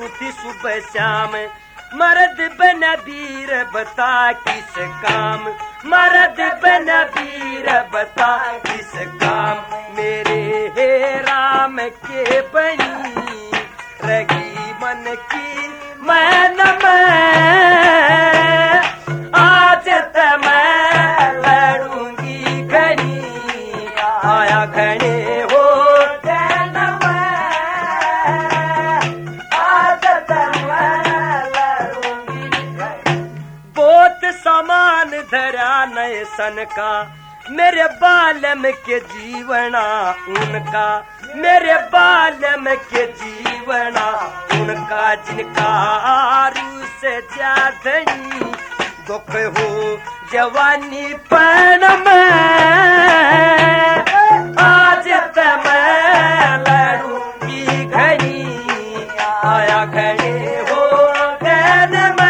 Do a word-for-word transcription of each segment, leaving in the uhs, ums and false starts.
करूं थी सुबह शाम, मर्द बन वीर बता किस काम, मर्द बन वीर बता किस काम, मेरे हे राम के बनी रगी मन की मैं न मैं, आज त मैं लड़ूंगी घड़ी, आया घड़े हो सामान धरा नए सन का, मेरे बालम के जीवना उनका, मेरे बालम के जीवना उनका, जिनका आरू से ज्यादनी दुख हो जवानी पण में, आज त मैं लड़ूंगी घड़ी, आया घड़ी हो गैन में,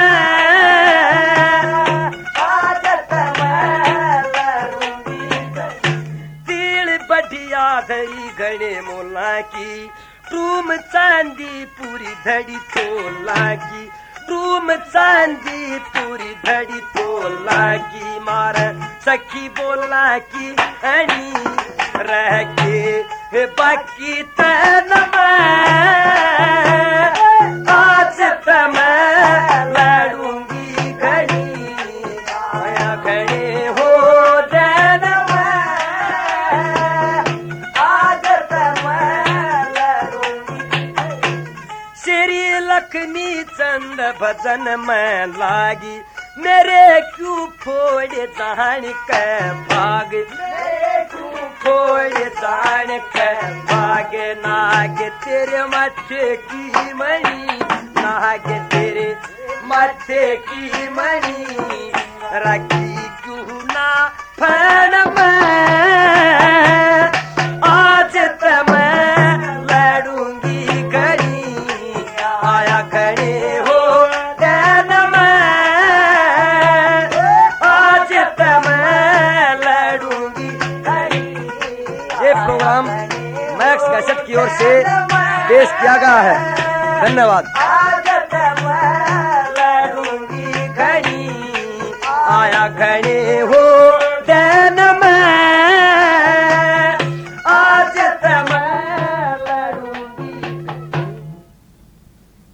धरी घड़े मोला की, टूम चांदी पूरी धड़ी तोला की, टूम चांदी पूरी धड़ी तोला की, मार सखी बोला की अणी रह के बाकी तन में, आज त मैं लड़ूंगी घड़ी, आया घड़े हो देन लक्ष्मी चंद भजन में लागी, मेरे क्यों फोड़े जान के भाग, मेरे क्यों फोड़े जान के भाग, नाग तेरे माथे की मणि, नाग तेरे माथे की मणि, रखी क्यों ना फन में, आज त मैं लड़ूंगी घड़ी, आया खड़े हो देन में, आज त मैं लड़ूंगी घड़ी। ये प्रोग्राम मैक्स कैसेट की ओर से पेश किया गया है। धन्यवाद। आज त मैं लड़ूंगी घड़ी, आया खड़े